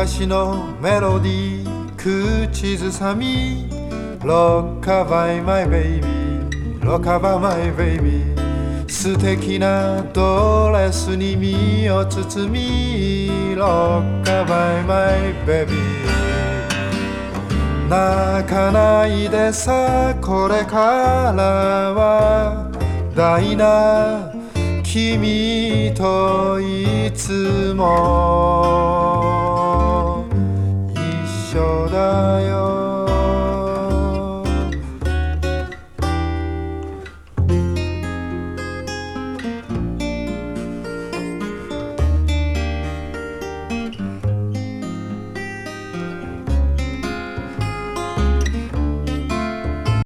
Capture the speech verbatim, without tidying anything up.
昔のメロディー口ずさみ Rockabye my baby Rockabye my baby 素敵なドレスに身を包み Rockabye my baby 泣かないでさこれからは大な君といつも一緒だよ